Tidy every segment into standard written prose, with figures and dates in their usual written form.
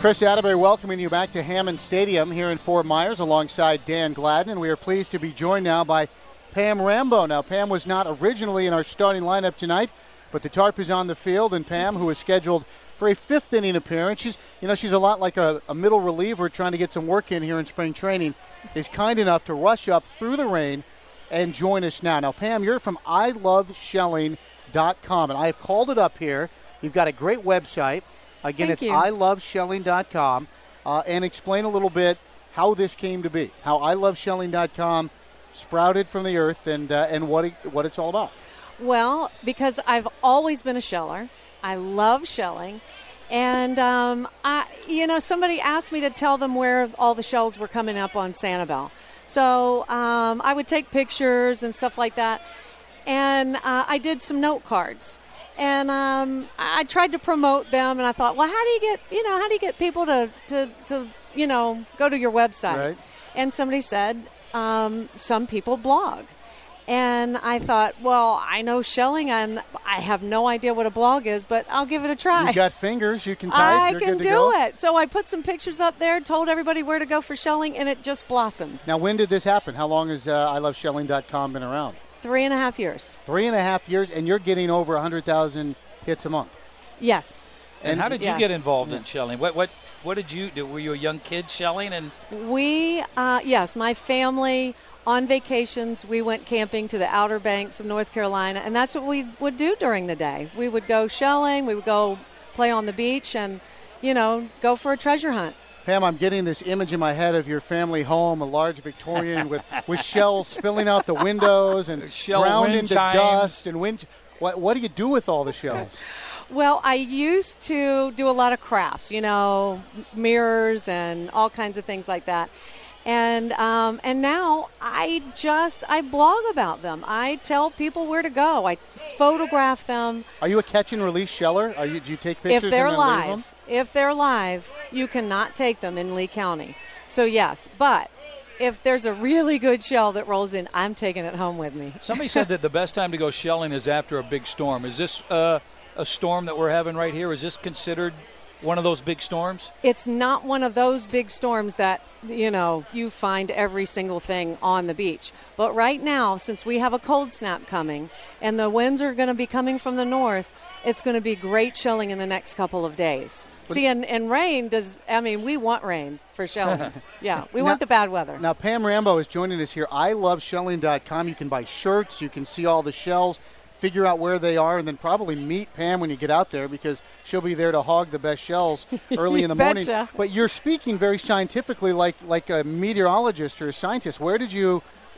Chris Atterbury welcoming you back to Hammond Stadium here in Fort Myers alongside Dan Gladden. And we are pleased to be joined now by Pam Rambo. Now, Pam was not originally in our starting lineup tonight, but the tarp is on the field, and Pam, who is scheduled for a fifth inning appearance, she's a lot like a middle reliever trying to get some work in here in spring training, is kind enough to rush up through the rain and join us now. Now, Pam, you're from iloveshelling.com, and I have called it up here. You've got a great website. Again, it's iloveshelling.com, and explain a little bit how this came to be, how iloveshelling.com sprouted from the earth, and what it's all about. Well, because I've always been a sheller. I love shelling. And, somebody asked me to tell them where all the shells were coming up on Sanibel. So I would take pictures and stuff like that. And I did some note cards. And I tried to promote them, and I thought, well, how do you get people to go to your website? Right. And somebody said, some people blog. And I thought, well, I know shelling, and I have no idea what a blog is, but I'll give it a try. You've got fingers. You can type. You're can good to go. do it. So I put some pictures up there, told everybody where to go for shelling, and it just blossomed. Now, when did this happen? How long has iloveshelling.com been around? 3.5 years. 3.5 years, and you're getting over 100,000 hits a month. Yes. And how did you get involved in shelling? What did you do? Were you a young kid shelling? And yes, my family, on vacations, we went camping to the Outer Banks of North Carolina, and that's what we would do during the day. We would go shelling, we would go play on the beach, and, go for a treasure hunt. Pam, I'm getting this image in my head of your family home, a large Victorian with shells spilling out the windows and ground into dust and wind. What do you do with all the shells? Well, I used to do a lot of crafts, mirrors and all kinds of things like that. And now I blog about them. I tell people where to go. I photograph them. Are you a catch and release sheller? Do you take pictures if they're and then live? leave them? If they're live, you cannot take them in Lee County. So yes, but if there's a really good shell that rolls in, I'm taking it home with me. Somebody said that the best time to go shelling is after a big storm. Is this a storm that we're having right here? Is this considered one of those big storms? It's not one of those big storms that, you find every single thing on the beach. But right now, since we have a cold snap coming and the winds are going to be coming from the north, it's going to be great shelling in the next couple of days. See, and rain we want rain for shelling. Yeah, we want the bad weather. Now, Pam Rambo is joining us here. iloveshelling.com. You can buy shirts. You can see all the shells, figure out where they are, and then probably meet Pam when you get out there because she'll be there to hog the best shells early in the morning. Betcha. But you're speaking very scientifically like a meteorologist or a scientist. Where did you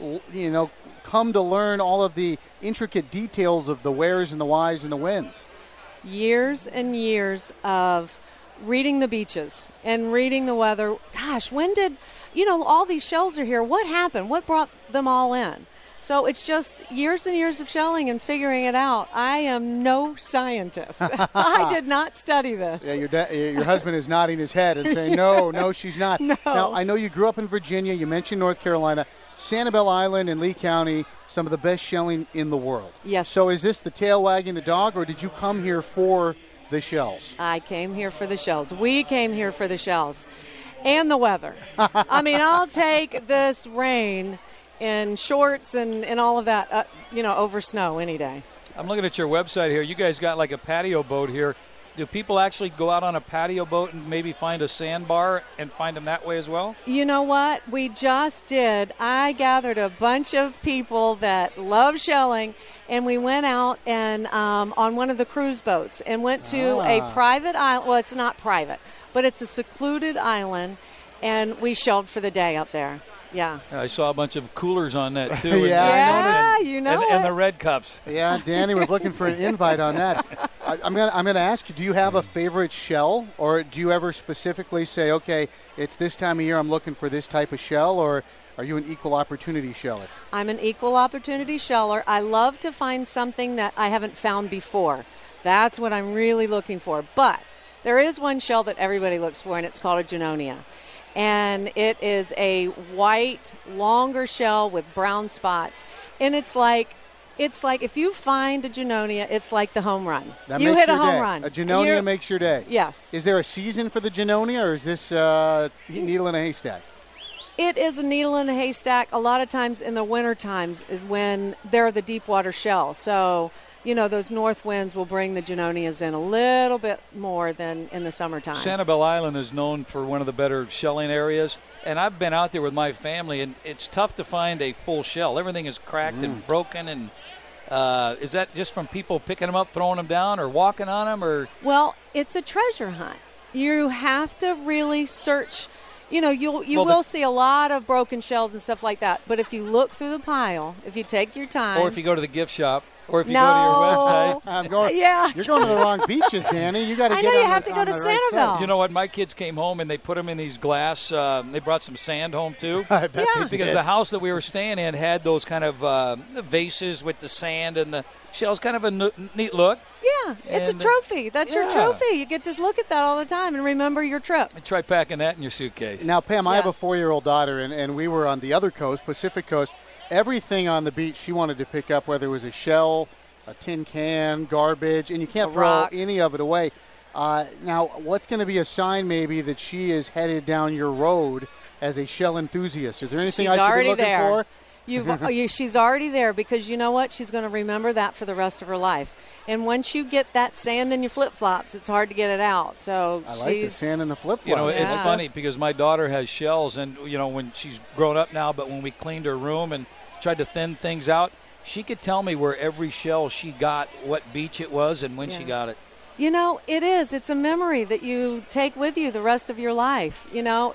come to learn all of the intricate details of the wheres and the whys and the whens? Years and years of reading the beaches and reading the weather. Gosh, when did, all these shells are here. What happened? What brought them all in? So it's just years and years of shelling and figuring it out. I am no scientist. I did not study this. Yeah, your husband is nodding his head and saying, no, she's not. No. Now, I know you grew up in Virginia. You mentioned North Carolina. Sanibel Island and Lee County, some of the best shelling in the world. Yes. So is this the tail wagging the dog, or did you come here for the shells? I came here for the shells. We came here for the shells and the weather. I'll take this rain in shorts and all of that, over snow any day. I'm looking at your website here. You guys got like a patio boat here. Do people actually go out on a patio boat and maybe find a sandbar and find them that way as well? You know what? We just did. I gathered a bunch of people that love shelling, and we went out and on one of the cruise boats and went to a private island. Well, it's not private, but it's a secluded island, and we shelled for the day up there. Yeah. I saw a bunch of coolers on that, too. I noticed. And the red cups. Yeah, Danny was looking for an invite on that. I'm gonna ask you, do you have a favorite shell, or do you ever specifically say, okay, it's this time of year I'm looking for this type of shell, or are you an equal opportunity sheller? I'm an equal opportunity sheller. I love to find something that I haven't found before. That's what I'm really looking for. But there is one shell that everybody looks for, and it's called a Junonia. And it is a white, longer shell with brown spots. And it's like It's like if you find a Junonia, it's like the home run. That you makes hit a your home day. run. A Junonia makes your day. Yes. Is there a season for the Junonia, or is this needle in a haystack? It is a needle in a haystack. A lot of times in the winter times is when they're the deep water shell. So, those north winds will bring the Junonias in a little bit more than in the summertime. Sanibel Island is known for one of the better shelling areas, and I've been out there with my family, and it's tough to find a full shell. Everything is cracked and broken, and is that just from people picking them up, throwing them down, or walking on them? Or Well, it's a treasure hunt. You have to really search. You will see a lot of broken shells and stuff like that, but if you look through the pile, if you take your time. Or if you go to the gift shop. Or if you go to your website. Yeah. You're going to the wrong beaches, Danny. You got to I get know, you on have the, to go on to the right Sanibel. side. You know what? My kids came home and they put them in these glass. They brought some sand home too. I bet Yeah. they Because did. the house that we were staying in had those kind of vases with the sand and the shells. Kind of a neat look. Yeah, it's And, a trophy. That's your yeah. trophy. You get to look at that all the time and remember your trip. And try packing that in your suitcase. Now, Pam, I have Yeah. a 4-year-old daughter, and we were on the other coast, Pacific coast. Everything on the beach she wanted to pick up, whether it was a shell, a tin can, garbage, and you can't A throw rock. any of it away. Now, what's going to be a sign maybe that she is headed down your road as a shell enthusiast? Is there anything She's I should be already looking there. for? She's already there because you know what? She's going to remember that for the rest of her life. And once you get that sand in your flip-flops, it's hard to get it out. So I like the sand in the flip-flops. It's Yeah. funny because my daughter has shells, and when she's grown up now, but when we cleaned her room and tried to thin things out, she could tell me where every shell she got, what beach it was, and when she got it. it is. It's a memory that you take with you the rest of your life.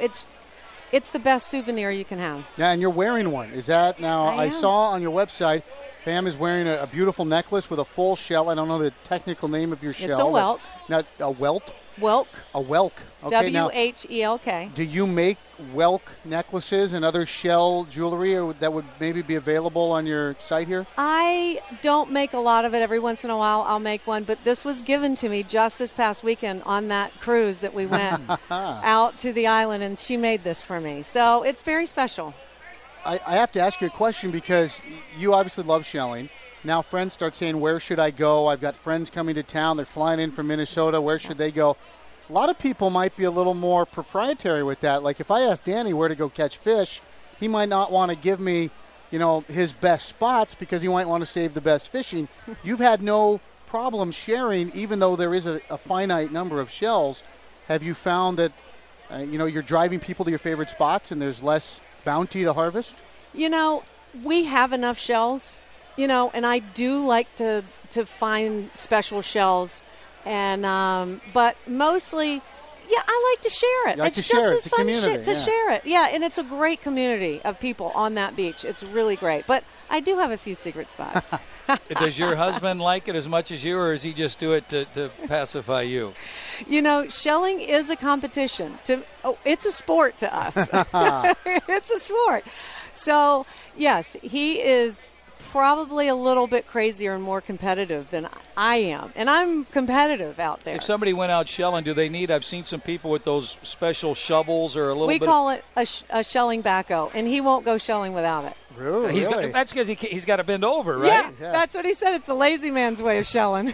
It's the best souvenir you can have. Yeah, and you're wearing one. Is that now? I I am. saw on your website, Pam is wearing a beautiful necklace with a full shell. I don't know the technical name of your shell. It's a whelk. Not a welt. Whelk. A whelk. Okay, now, WHELK. do you make whelk necklaces and other shell jewelry that would maybe be available on your site here? I don't make a lot of it. Every once in a while I'll make one, but this was given to me just this past weekend on that cruise that we went out to the island, and she made this for me. So it's very special. I have to ask you a question because you obviously love shelling. Now friends start saying, where should I go? I've got friends coming to town. They're flying in from Minnesota. Where should they go? A lot of people might be a little more proprietary with that. Like if I ask Danny where to go catch fish, he might not want to give me, his best spots because he might want to save the best fishing. You've had no problem sharing, even though there is a finite number of shells. Have you found that, you're driving people to your favorite spots and there's less bounty to harvest? We have enough shells, and I do like to find special shells, and but mostly, I like to share it. You like It's to just share it. as It's a fun community, to yeah. share it. Yeah, and it's a great community of people on that beach. It's really great. But I do have a few secret spots. Does your husband like it as much as you, or does he just do it to pacify you? Shelling is a competition. It's a sport to us. It's a sport. So, yes, he is probably a little bit crazier and more competitive than I am. And I'm competitive out there. If somebody went out shelling, do they need? I've seen some people with those special shovels or a little We bit. call it a shelling backhoe, and he won't go shelling without it. Really? That's because he's got to bend over, right? Yeah, that's what he said. It's the lazy man's way of shelling.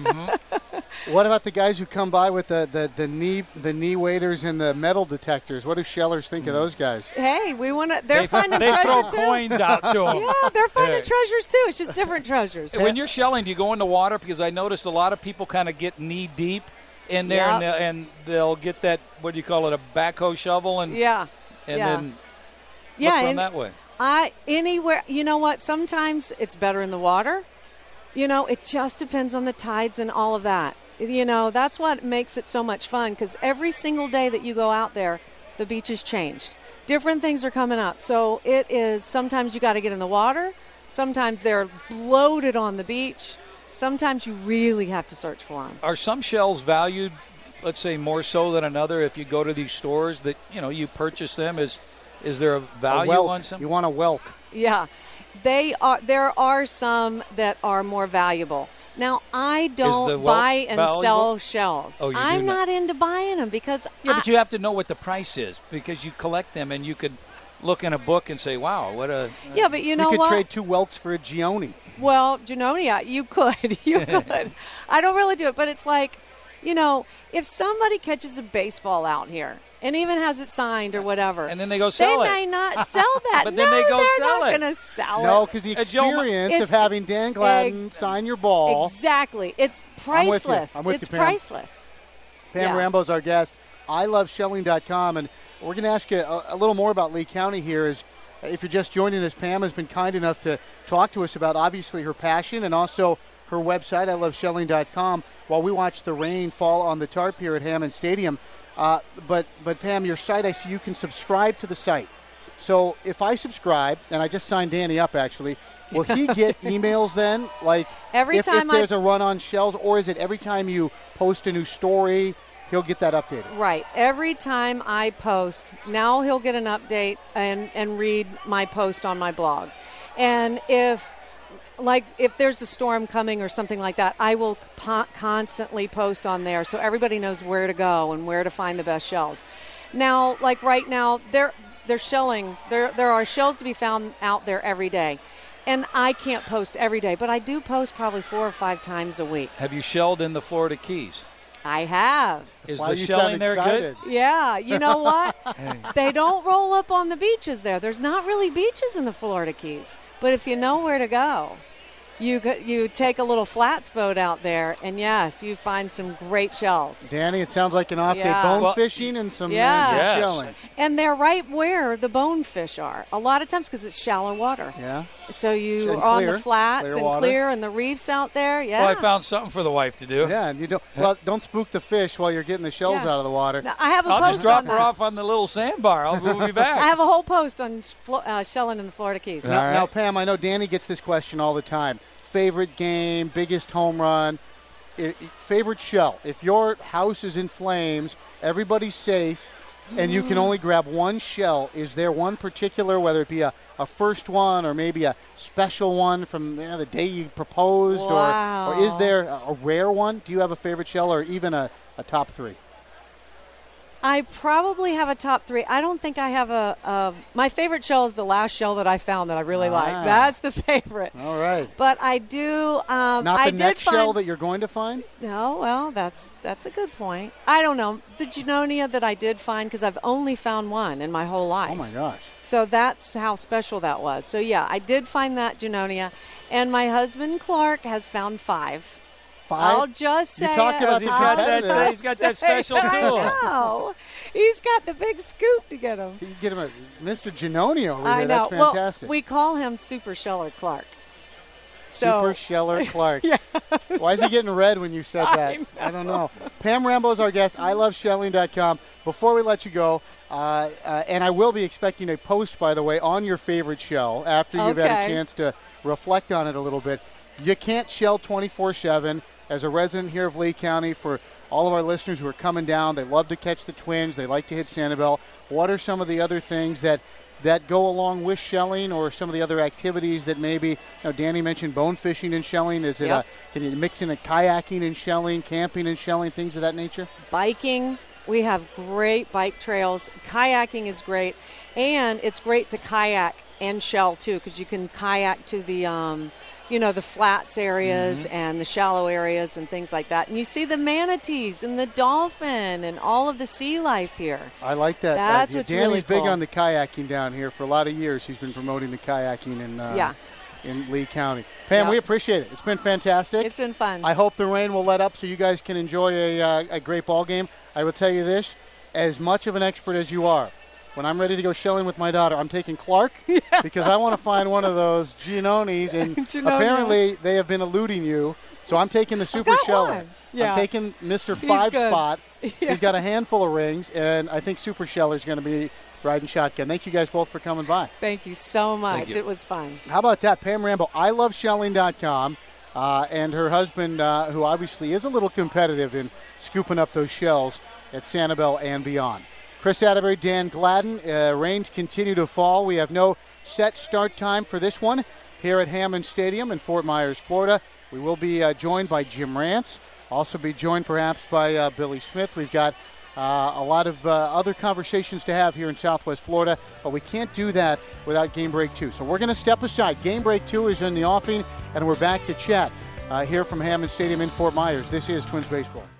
What about the guys who come by with the knee waders and the metal detectors? What do shellers think of those guys? Hey, they're finding They treasure throw too. coins out to them. Yeah, they're finding Yeah. treasures too. It's just different treasures. When you're shelling, do you go in the water? Because I noticed a lot of people kind of get knee deep in there, Yep. and they'll get that, what do you call it, a backhoe shovel, and Yeah. then Yeah, look from and that way. Anywhere, you know what? Sometimes it's better in the water. It just depends on the tides and all of that. That's what makes it so much fun, because every single day that you go out there, the beach has changed. Different things are coming up. So it is, sometimes you got to get in the water. Sometimes they're loaded on the beach. Sometimes you really have to search for them. Are some shells valued, let's say, more so than another if you go to these stores that, you purchase them? Is there a value on some? You want a whelk. Yeah, there are some that are more valuable. Now, I the don't whelk buy and valuable? sell shells. Oh, you do I'm not into buying them because Yeah, but you have to know what the price is because you collect them and you could look in a book and say, wow, what a. Yeah, but you know you could what? trade 2 Welks for a Gioni. Well, Junonia, you could. You could. I don't really do it, but it's like, if somebody catches a baseball out here and even has it signed or whatever. And then they go sell it. They may not sell that. But then they go they're sell not it. going to sell No, it. because the Joe, experience of having Dan Gladden sign your ball. Exactly. It's priceless. I'm with It's you, Pam. priceless. Pam Yeah. Rambo's our guest. iloveshelling.com, and we're going to ask you a little more about Lee County here. If you're just joining us, Pam has been kind enough to talk to us about obviously her passion and also her website, iloveshelling.com, while we watch the rain fall on the tarp here at Hammond Stadium. But Pam, your site, I see you can subscribe to the site. So if I subscribe, and I just signed Danny up actually, will he get emails then? Like if there's a run on shells, or is it every time you post a new story, he'll get that updated? Right. Every time I post, now he'll get an update and read my post on my blog. And if there's a storm coming or something like that, I will constantly post on there so everybody knows where to go and where to find the best shells. Now, like right now, they're shelling. There are shells to be found out there every day. And I can't post every day, but I do post probably 4 or 5 times a week. Have you shelled in the Florida Keys? I have. Is Why the you shelling sound there excited? good? Yeah, you know what? They don't roll up on the beaches there. There's not really beaches in the Florida Keys. But if you know where to go, you take a little flats boat out there, and yes, you find some great shells. Danny, it sounds like an off day. Yeah. Bone Well, fishing and some Yes. shelling. And they're right where the bonefish are. A lot of times because it's shallow water. Yeah. So you And are on clear. the flats Clear and water. clear and the reefs out there. Yeah. Well, I found something for the wife to do. Yeah, and you don't spook the fish while you're getting the shells Yeah. out of the water. Now, I have a I'll post just drop on her that. off on the little sandbar. We'll be back. I have a whole post on shelling in the Florida Keys. Now, All right. now, Pam, I know Danny gets this question all the time. Favorite game, biggest home run, favorite shell. If your house is in flames, everybody's safe, and you can only grab one shell, is there one particular, whether it be a first one or maybe a special one from the day you proposed, Wow. or is there a rare one? Do you have a favorite shell or even a top 3? I probably have a top 3. I don't think I have my favorite shell is the last shell that I found that I really like. That's the favorite. All right. But I do. Not I the did next shell find- that you're going to find? No, well, that's a good point. I don't know. The Junonia that I did find, because I've only found one in my whole life. Oh, my gosh. So that's how special that was. So, yeah, I did find that Junonia. And my husband, Clark, has found 5. 5? I'll just say You talked it. about He's the got competitive. that- he's got that special I tool. know. He's got the big scoop to get him. You get him a Mr. Giannoni over I there. know. That's fantastic. Well, we call him Super Sheller Clark. So, Super Sheller Clark. Why is he getting red when you said that? I don't know. Pam Rambo is our guest. iloveshelling.com. Before we let you go, and I will be expecting a post, by the way, on your favorite shell after you've had a Okay. chance to reflect on it a little bit. You can't shell 24/7. As a resident here of Lee County, for all of our listeners who are coming down, they love to catch the twins. They like to hit Sanibel. What are some of the other things that go along with shelling, or some of the other activities that maybe, Danny mentioned bone fishing and shelling. Is it Yep. can you mix in a kayaking and shelling, camping and shelling, things of that nature? biking. We have great bike trails. Kayaking is great. And it's great to kayak and shell, too, because you can kayak to the the flats areas and the shallow areas and things like that. And you see the manatees and the dolphin and all of the sea life here. I like that. That's what's Danny's really big cool. on the kayaking down here. For a lot of years, he's been promoting the kayaking in Lee County. Pam, Yeah. we appreciate it. It's been fantastic. It's been fun. I hope the rain will let up so you guys can enjoy a great ball game. I will tell you this, as much of an expert as you are, when I'm ready to go shelling with my daughter, I'm taking Clark because I want to find one of those Giannonis, and Giannonia. apparently they have been eluding you. So I'm taking the Super got Sheller. one. Yeah. I'm taking Mr. He's 5 good. spot. He's got a handful of rings, and I think Super Sheller is going to be riding shotgun. Thank you guys both for coming by. Thank you so much. you. It was fun. How about that? Pam Rambo, iloveshelling.com, and her husband, who obviously is a little competitive in scooping up those shells at Sanibel and beyond. Chris Atterbury, Dan Gladden. Rains continue to fall. We have no set start time for this one here at Hammond Stadium in Fort Myers, Florida. We will be joined by Jim Rance. Also be joined perhaps by Billy Smith. We've got A lot of other conversations to have here in Southwest Florida, but we can't do that without Game Break 2. So we're going to step aside. Game Break 2 is in the offing, and we're back to chat here from Hammond Stadium in Fort Myers. This is Twins Baseball.